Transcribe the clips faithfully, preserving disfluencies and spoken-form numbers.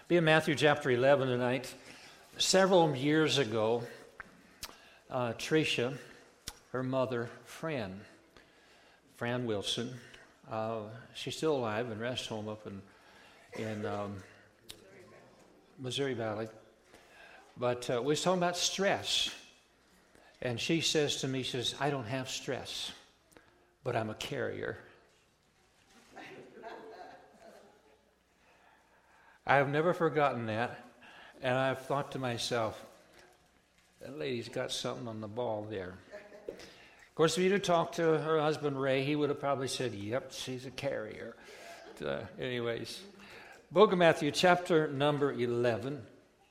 Be in Matthew chapter eleven tonight. Several years ago, uh, Tricia, her mother, Fran, Fran Wilson, uh, she's still alive in rest home up in, in um, Missouri Valley. But uh, we was talking about stress. And she says to me, she says, I don't have stress, but I'm a carrier. I have never forgotten that, and I've thought to myself, that lady's got something on the ball there. Of course, if you'd have talked to her husband, Ray, he would have probably said, yep, she's a carrier. But, uh, anyways, Book of Matthew, chapter number eleven.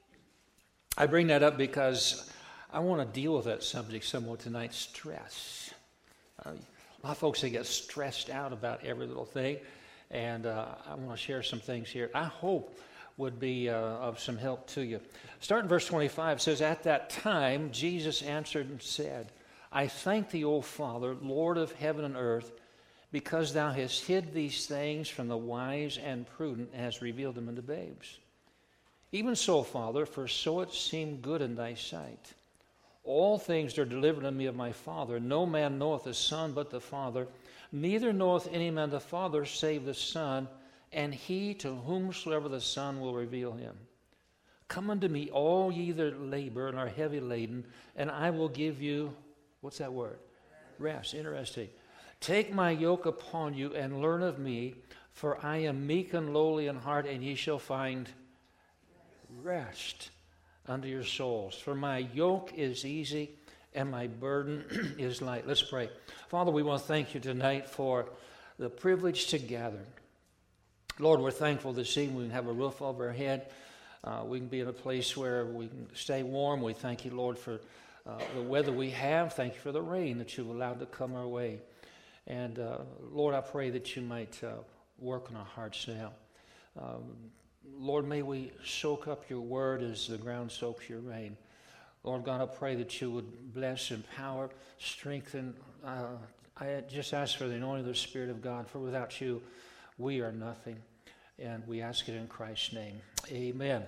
I bring that up because I want to deal with that subject somewhat tonight, stress. Uh, a lot of folks, they get stressed out about every little thing, and uh, I want to share some things here I hope would be uh, of some help to you. Starting verse twenty-five, it says, At that time Jesus answered and said, I thank thee, O Father, Lord of heaven and earth, because thou hast hid these things from the wise and prudent, and hast revealed them unto babes. Even so, Father, for so it seemed good in thy sight. All things are delivered unto me of my Father. No man knoweth the Son but the Father, neither knoweth any man the Father save the Son, and he to whomsoever the Son will reveal him. Come unto me, all ye that labor and are heavy laden, and I will give you, what's that word? Rest. Interesting. Take my yoke upon you and learn of me, for I am meek and lowly in heart, and ye shall find rest unto your souls. For my yoke is easy and my burden is light. Let's pray. Father, we want to thank you tonight for the privilege to gather. Lord, we're thankful this evening we can have a roof over our head. Uh, we can be in a place where we can stay warm. We thank you, Lord, for uh, the weather we have. Thank you for the rain that you've allowed to come our way. And uh, Lord, I pray that you might uh, work on our hearts now. Um, Lord, may we soak up your word as the ground soaks your rain. Lord God, I pray that you would bless, empower, strengthen. Uh, I just ask for the anointing of the Spirit of God, for without you, we are nothing. And we ask it in Christ's name. Amen.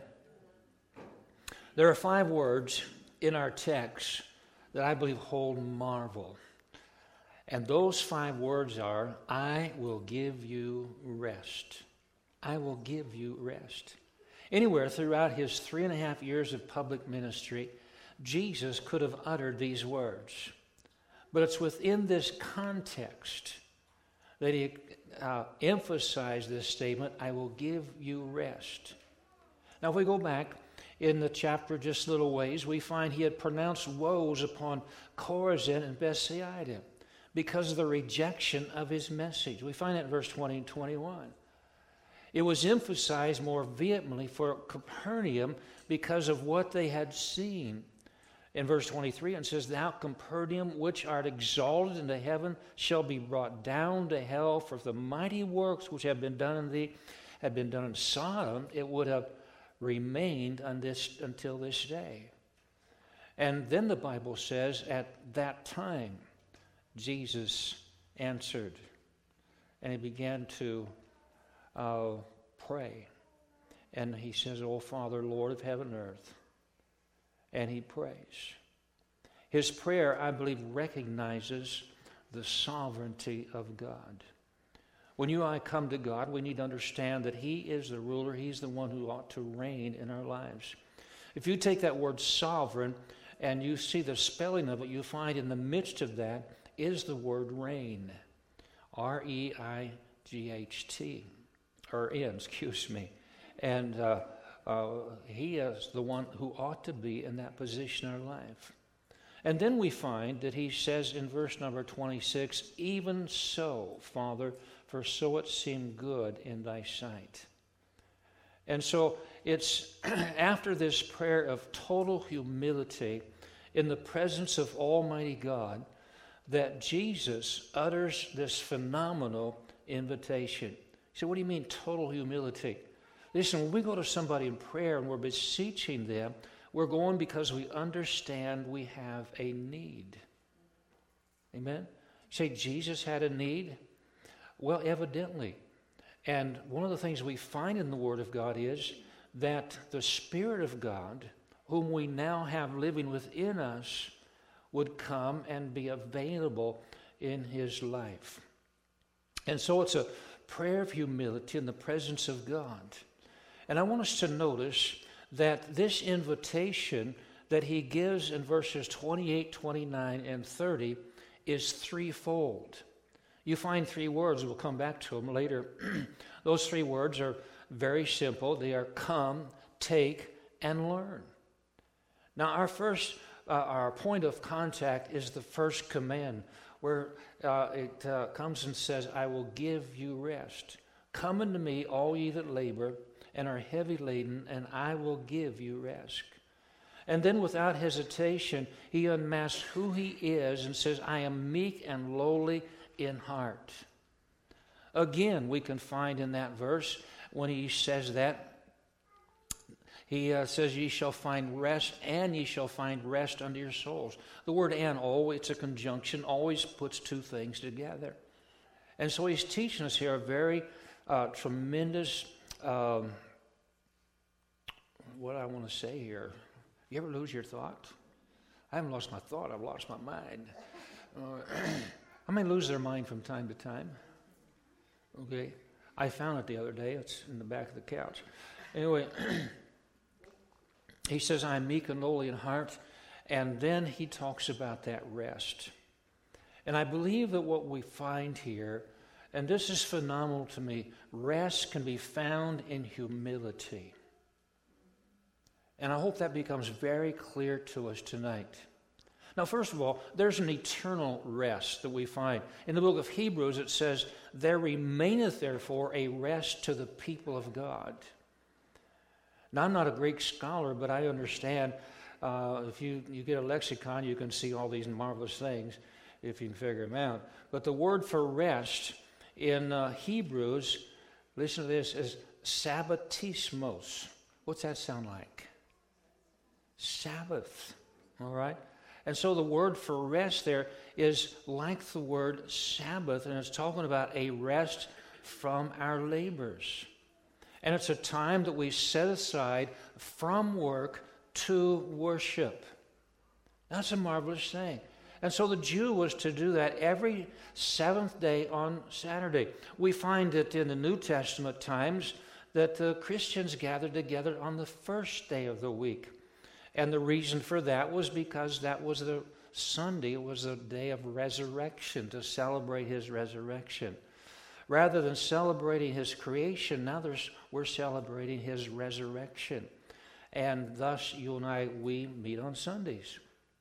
There are five words in our text that I believe hold marvel. And those five words are, I will give you rest. I will give you rest. Anywhere throughout his three and a half years of public ministry, Jesus could have uttered these words. But it's within this context that he uh, emphasized this statement, I will give you rest. Now, if we go back in the chapter just a little ways, we find he had pronounced woes upon Chorazin and Bethsaida because of the rejection of his message. We find that in verse twenty and twenty-one. It was emphasized more vehemently for Capernaum because of what they had seen. In verse twenty-three, it says, Thou, Capernaum, which art exalted into heaven, shall be brought down to hell, for if the mighty works which have been done in thee had been done in Sodom, it would have remained on this, until this day. And then the Bible says, at that time, Jesus answered, and he began to uh, pray. And he says, O Father, Lord of heaven and earth. And he prays. His prayer, I believe, recognizes the sovereignty of God. When you and I come to God, we need to understand that he is the ruler. He's the one who ought to reign in our lives. If you take that word sovereign and you see the spelling of it, you find in the midst of that is the word reign. R E I G H T. Or N, excuse me. And uh, uh, he is the one who ought to be in that position in our life. And then we find that he says in verse number twenty-six, Even so, Father, for so it seemed good in thy sight. And so it's after this prayer of total humility in the presence of Almighty God that Jesus utters this phenomenal invitation. You say, what do you mean total humility? Listen, when we go to somebody in prayer and we're beseeching them, we're going because we understand we have a need. Amen? You say, Jesus had a need? Well, evidently. And one of the things we find in the Word of God is that the Spirit of God, whom we now have living within us, would come and be available in his life. And so it's a prayer of humility in the presence of God. And I want us to notice that this invitation that he gives in verses twenty-eight, twenty-nine, and thirty is threefold. You find three words, we'll come back to them later. Those three words are very simple. They are come, take, and learn. Now, our first, uh, our point of contact is the first command, where uh, it uh, comes and says, I will give you rest. Come unto me, all ye that labor and are heavy laden, and I will give you rest. And then without hesitation, he unmasks who he is and says, I am meek and lowly in heart. Again, we can find in that verse, when he says that, he uh, says, ye shall find rest, and ye shall find rest unto your souls. The word and, always, it's a conjunction, always puts two things together. And so he's teaching us here a very uh, tremendous, um, what I want to say here. You ever lose your thought? I haven't lost my thought, I've lost my mind. Uh, I may lose their mind from time to time. Okay? I found it the other day. It's in the back of the couch. Anyway, he says, I am meek and lowly in heart. And then he talks about that rest. And I believe that what we find here, and this is phenomenal to me, rest can be found in humility. And I hope that becomes very clear to us tonight. Now, first of all, there's an eternal rest that we find. In the book of Hebrews, it says, there remaineth therefore a rest to the people of God. Now, I'm not a Greek scholar, but I understand uh, if you, you get a lexicon, you can see all these marvelous things if you can figure them out. But the word for rest in uh, Hebrews, listen to this, is sabbatismos. What's that sound like? Sabbath, all right? And so the word for rest there is like the word Sabbath, and it's talking about a rest from our labors. And it's a time that we set aside from work to worship. That's a marvelous thing. And so the Jew was to do that every seventh day on Saturday. We find it in the New Testament times that the Christians gathered together on the first day of the week. And the reason for that was because that was the Sunday, it was the day of resurrection, to celebrate his resurrection. Rather than celebrating his creation, now there's, we're celebrating his resurrection. And thus, you and I, we meet on Sundays.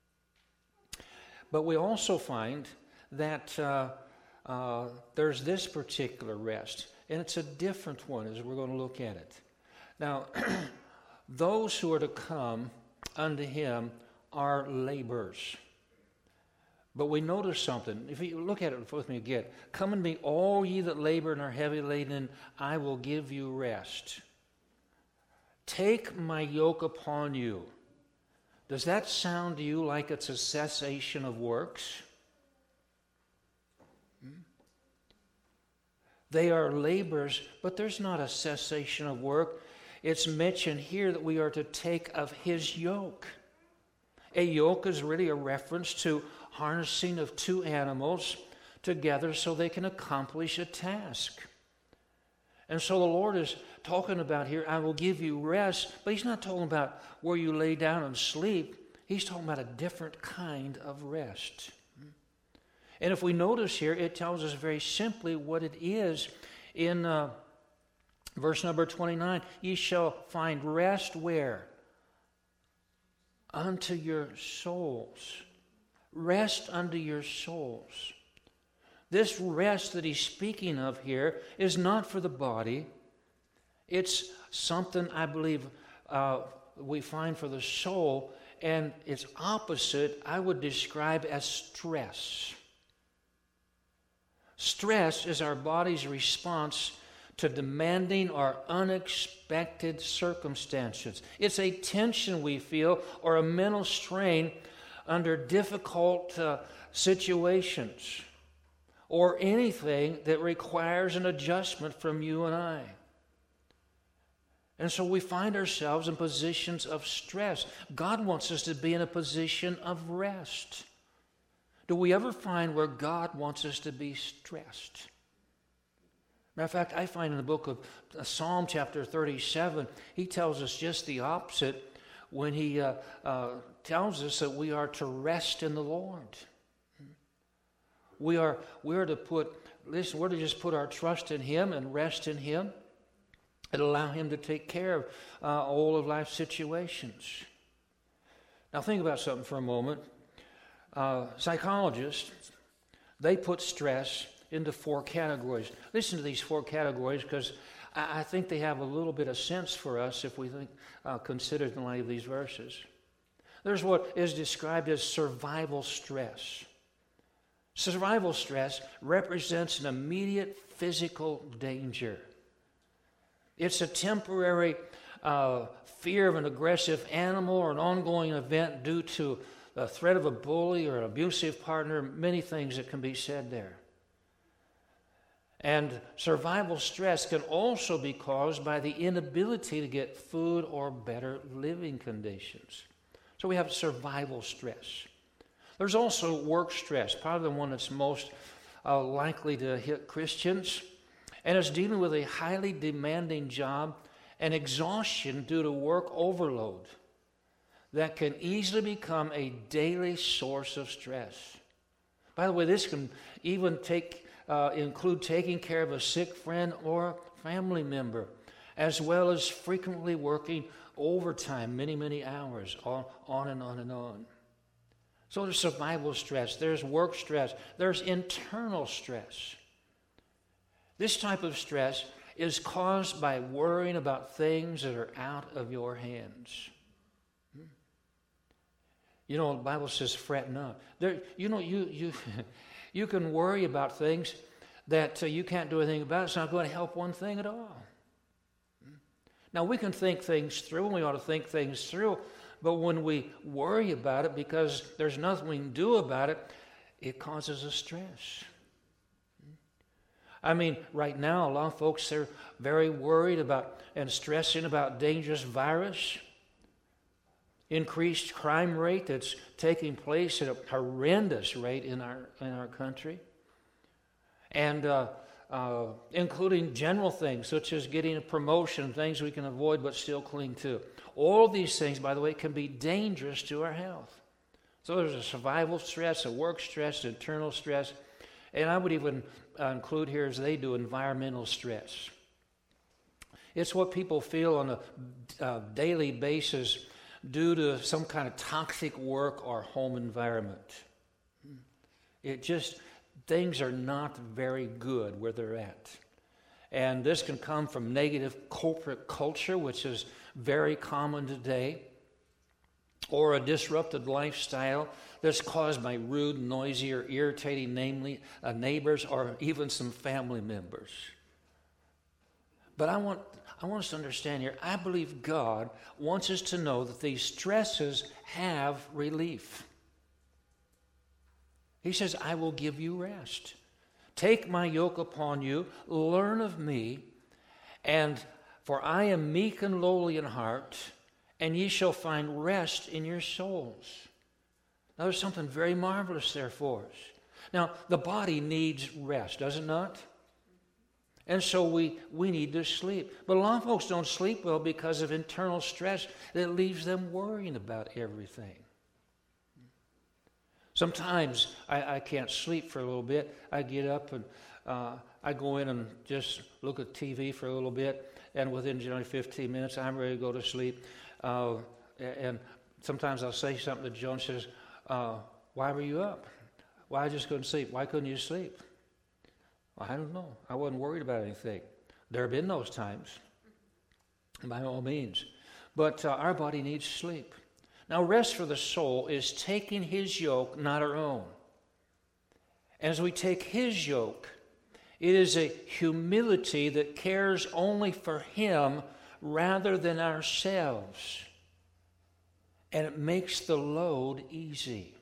But we also find that uh, uh, there's this particular rest, and it's a different one as we're going to look at it. Now, those who are to come unto him are laborers. But we notice something. If you look at it with me again. Come unto me, all ye that labor and are heavy laden, I will give you rest. Take my yoke upon you. Does that sound to you like it's a cessation of works? Hmm? They are laborers, but there's not a cessation of work. It's mentioned here that we are to take of his yoke. A yoke is really a reference to harnessing of two animals together so they can accomplish a task. And so the Lord is talking about here, I will give you rest, but he's not talking about where you lay down and sleep. He's talking about a different kind of rest. And if we notice here, it tells us very simply what it is in uh, verse number twenty-nine. Ye shall find rest where? Unto your souls. Rest unto your souls. This rest that he's speaking of here is not for the body. It's something, I believe, uh, we find for the soul, and its opposite I would describe as stress. Stress is our body's response to demanding or unexpected circumstances. It's a tension we feel or a mental strain under difficult uh, situations, or anything that requires an adjustment from you and I. And so we find ourselves in positions of stress. God wants us to be in a position of rest. Do we ever find where God wants us to be stressed? Matter of fact, I find in the book of Psalm chapter thirty-seven, he tells us just the opposite when he uh, uh, tells us that we are to rest in the Lord. We are, we are to put, listen, we're to just put our trust in him and rest in him and allow him to take care of uh, all of life's situations. Now think about something for a moment. Uh, psychologists, they put stress into four categories. Listen to these four categories because I, I think they have a little bit of sense for us if we think, uh, consider in light of these verses. There's what is described as survival stress. Survival stress represents an immediate physical danger. It's a temporary uh, fear of an aggressive animal or an ongoing event due to the threat of a bully or an abusive partner, many things that can be said there. And survival stress can also be caused by the inability to get food or better living conditions. So we have survival stress. There's also work stress, probably the one that's most uh, likely to hit Christians. And it's dealing with a highly demanding job and exhaustion due to work overload that can easily become a daily source of stress. By the way, this can even take uh, include taking care of a sick friend or family member, as well as frequently working overtime, many, many hours, on, on and on and on. So there's survival stress, there's work stress, there's internal stress. This type of stress is caused by worrying about things that are out of your hands. You know, the Bible says, fret not. There, you know, you you you can worry about things that uh, you can't do anything about. It's not going to help one thing at all. Now, we can think things through, and we ought to think things through, but when we worry about it because there's nothing we can do about it, it causes us stress. I mean, right now, a lot of folks are very worried about and stressing about dangerous virus, increased crime rate that's taking place at a horrendous rate in our in our country, and uh, uh, including general things such as getting a promotion, things we can avoid but still cling to. All of these things, by the way, can be dangerous to our health. So there's a survival stress, a work stress, internal stress, and I would even uh, include here, as they do, environmental stress. It's what people feel on a uh, daily basis due to some kind of toxic work or home environment. It just, things are not very good where they're at. And this can come from negative corporate culture, which is very common today, or a disrupted lifestyle that's caused by rude, noisy, or irritating namely, uh, neighbors or even some family members. But I want I want us to understand here, I believe God wants us to know that these stresses have relief. He says, I will give you rest. Take my yoke upon you, learn of me, and for I am meek and lowly in heart, and ye shall find rest in your souls. Now there's something very marvelous there for us. Now, the body needs rest, does it not? And so we, we need to sleep. But a lot of folks don't sleep well because of internal stress that leaves them worrying about everything. Sometimes I, I can't sleep for a little bit. I get up and uh, I go in and just look at T V for a little bit, and within generally fifteen minutes, I'm ready to go to sleep. Uh, and sometimes I'll say something to Joan. Says, uh, why were you up? Why I just couldn't sleep? Why couldn't you sleep? Well, I don't know. I wasn't worried about anything. There have been those times, by all means. But uh, our body needs sleep. Now, rest for the soul is taking his yoke, not our own. And as we take his yoke, it is a humility that cares only for him rather than ourselves. And it makes the load easy.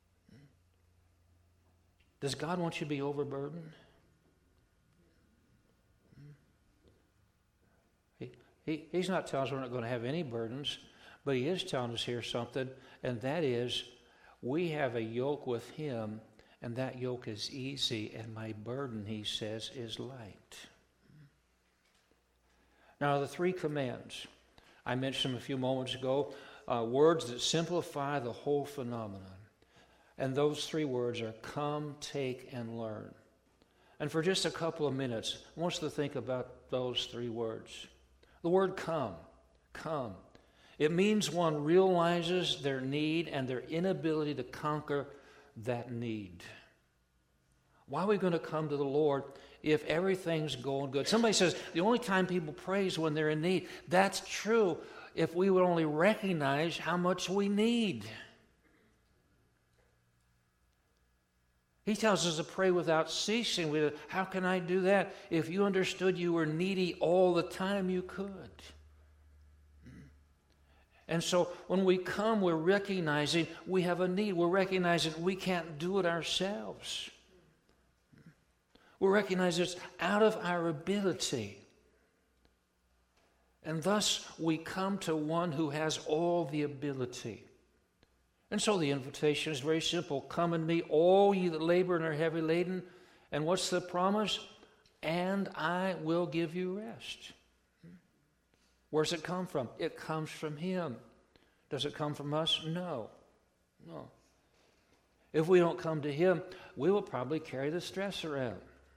Does God want you to be overburdened? He, He, he's not telling us we're not going to have any burdens, but he is telling us here something, and that is we have a yoke with him, and that yoke is easy, and my burden, he says, is light. Now, the three commands, I mentioned them a few moments ago, uh, words that simplify the whole phenomenon. And those three words are come, take, and learn. And for just a couple of minutes, I want us to think about those three words. The word come, come. It means one realizes their need and their inability to conquer that need. Why are we going to come to the Lord if everything's going good? Somebody says the only time people pray is when they're in need. That's true if we would only recognize how much we need. He tells us to pray without ceasing. We, how can I do that? If you understood you were needy all the time, you could. And so when we come, we're recognizing we have a need. We're recognizing we can't do it ourselves. We recognize it's out of our ability. And thus we come to one who has all the ability. And so the invitation is very simple. Come unto me, all ye that labor and are heavy laden. And what's the promise? And I will give you rest. Where's it come from? It comes from him. Does it come from us? No. No. If we don't come to him, we will probably carry the stress around.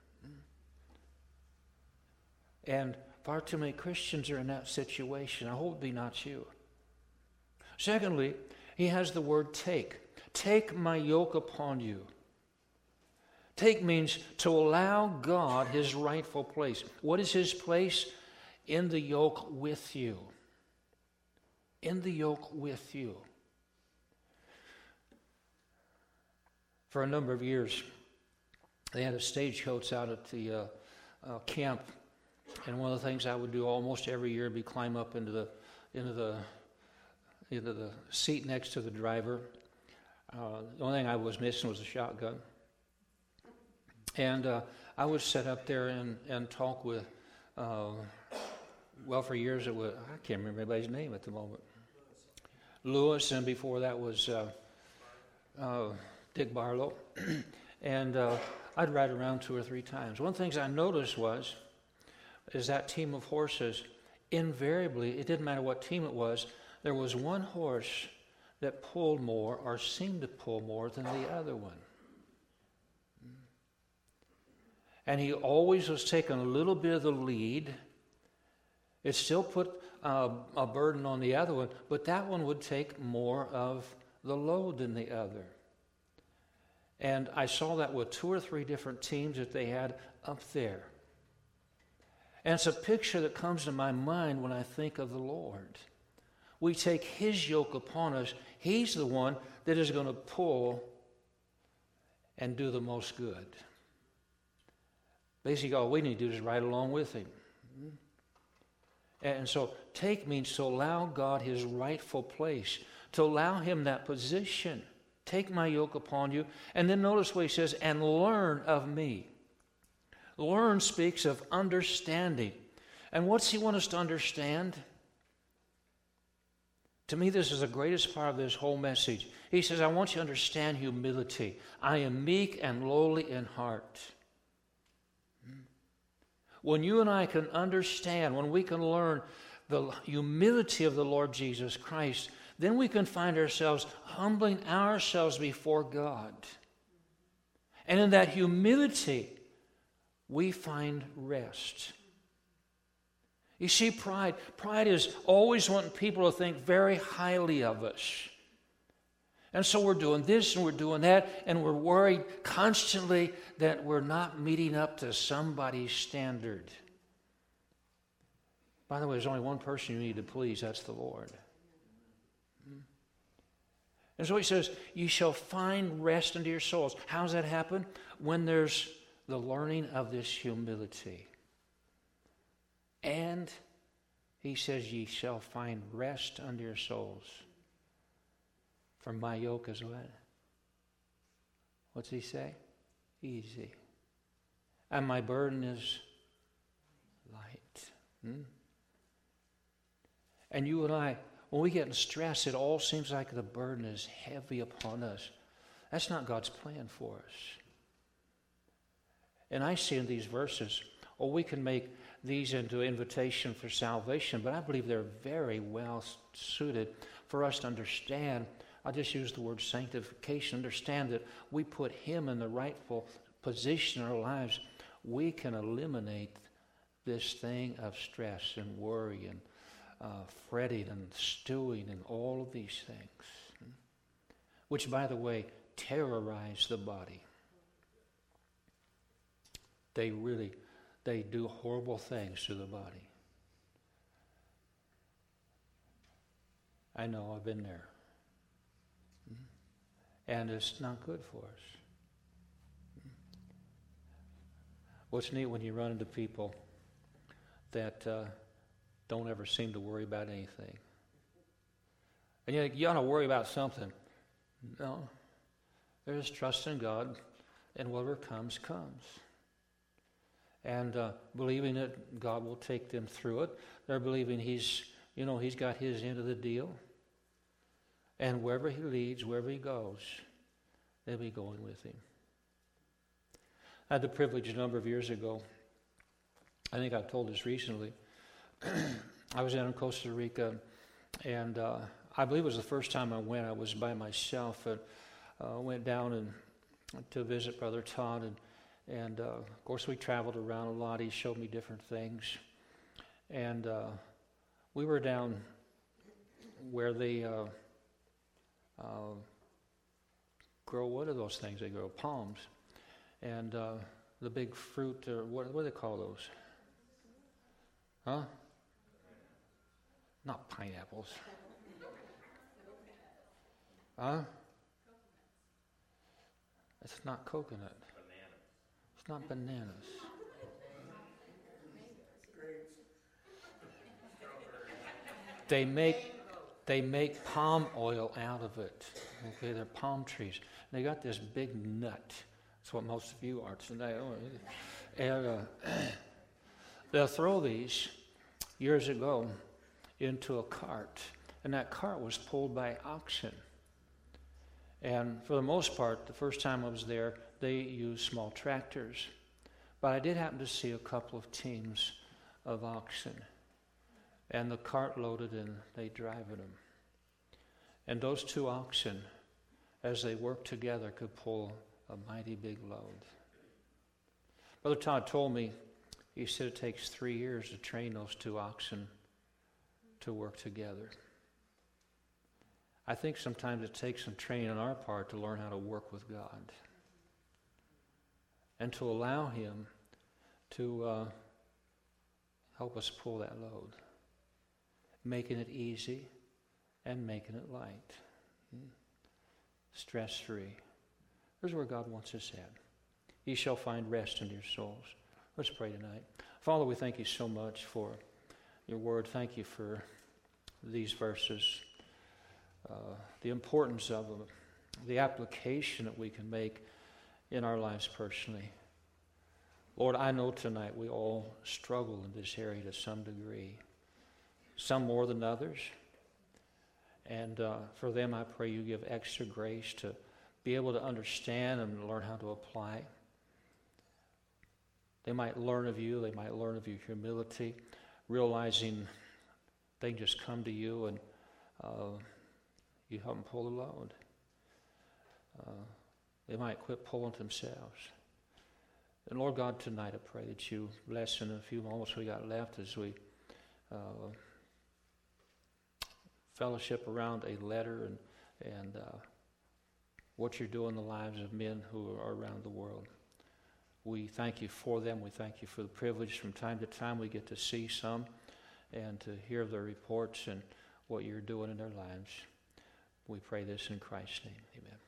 And far too many Christians are in that situation. I hope it be not you. Secondly, he has the word take. Take my yoke upon you. Take means to allow God his rightful place. What is his place? In the yoke with you. In the yoke with you. For a number of years, they had a stagecoach out at the uh, uh, camp. And one of the things I would do almost every year would be climb up into the into the into the seat next to the driver. Uh, the only thing I was missing was a shotgun. And uh, I would sit up there and, and talk with, uh, well, for years it was, I can't remember anybody's name at the moment. Lewis, and before that was uh, uh, Dick Barlow. and uh, I'd ride around two or three times. One of the things I noticed was, is that team of horses, invariably, it didn't matter what team it was, there was one horse that pulled more or seemed to pull more than the other one. And he always was taking a little bit of the lead. It still put uh, a burden on the other one, but that one would take more of the load than the other. And I saw that with two or three different teams that they had up there. And it's a picture that comes to my mind when I think of the Lord. We take his yoke upon us. He's the one that is going to pull and do the most good. Basically, all we need to do is ride along with him. And so, take means to allow God his rightful place, to allow him that position. Take my yoke upon you. And then notice what he says, and learn of me. Learn speaks of understanding. And what's he want us to understand? To me, this is the greatest part of this whole message. He says, I want you to understand humility. I am meek and lowly in heart. When you and I can understand, when we can learn the humility of the Lord Jesus Christ, then we can find ourselves humbling ourselves before God. And in that humility, we find rest. You see, pride, pride is always wanting people to think very highly of us. And so we're doing this and we're doing that, and we're worried constantly that we're not meeting up to somebody's standard. By the way, there's only one person you need to please, that's the Lord. And so he says, you shall find rest unto your souls. How does that happen? When there's the learning of this humility. And he says, ye shall find rest unto your souls. For my yoke is what? What's he say? Easy. And my burden is light. Hmm? And you and I, when we get in stress, it all seems like the burden is heavy upon us. That's not God's plan for us. And I see in these verses, oh, we can make these into invitation for salvation, but I believe they're very well suited for us to understand. I'll just use the word sanctification. Understand that we put Him in the rightful position in our lives. We can eliminate this thing of stress and worry and uh, fretting and stewing and all of these things, which, by the way, terrorize the body. They really They do horrible things to the body. I know, I've been there. And it's not good for us. What's neat when you run into people that uh, don't ever seem to worry about anything. And you, you ought to worry about something. No. They're just trusting God, and whatever comes, comes. And uh, believing that God will take them through it. They're believing He's, you know, He's got His end of the deal. And wherever He leads, wherever He goes, they'll be going with Him. I had the privilege a number of years ago, I think I've told this recently, I was down in Costa Rica, and uh, I believe it was the first time I went. I was by myself, and uh, went down and to visit Brother Todd, and And, uh, of course, we traveled around a lot. He showed me different things. And uh, we were down where they uh, uh, grow, what are those things they grow? Palms. And uh, the big fruit, or what, what do they call those? Huh? Not pineapples. Huh? It's not coconut. It's not bananas. They make they make palm oil out of it. Okay, they're palm trees. They got this big nut. That's what most of you are today. And uh, they'll throw these years ago into a cart, and that cart was pulled by oxen. And for the most part, the first time I was there, they used small tractors. But I did happen to see a couple of teams of oxen. And the cart loaded and they driving them. And those two oxen, as they worked together, could pull a mighty big load. Brother Todd told me, he said it takes three years to train those two oxen to work together. I think sometimes it takes some training on our part to learn how to work with God and to allow Him to uh, help us pull that load, making it easy and making it light, hmm? stress-free. Here's where God wants us at. Ye shall find rest in your souls. Let's pray tonight. Father, we thank You so much for Your word. Thank You for these verses. Uh, the importance of them, the application that we can make in our lives personally. Lord, I know tonight we all struggle in this area to some degree, some more than others. And uh, for them, I pray You give extra grace to be able to understand and learn how to apply. They might learn of You, they might learn of Your humility, realizing they can just come to You and uh, You help them pull the load. Uh, they might quit pulling themselves. And Lord God, tonight I pray that You bless in a few moments we got left as we uh, fellowship around a letter and, and uh, what You're doing in the lives of men who are around the world. We thank You for them. We thank You for the privilege from time to time we get to see some and to hear their reports and what You're doing in their lives. We pray this in Christ's name. Amen.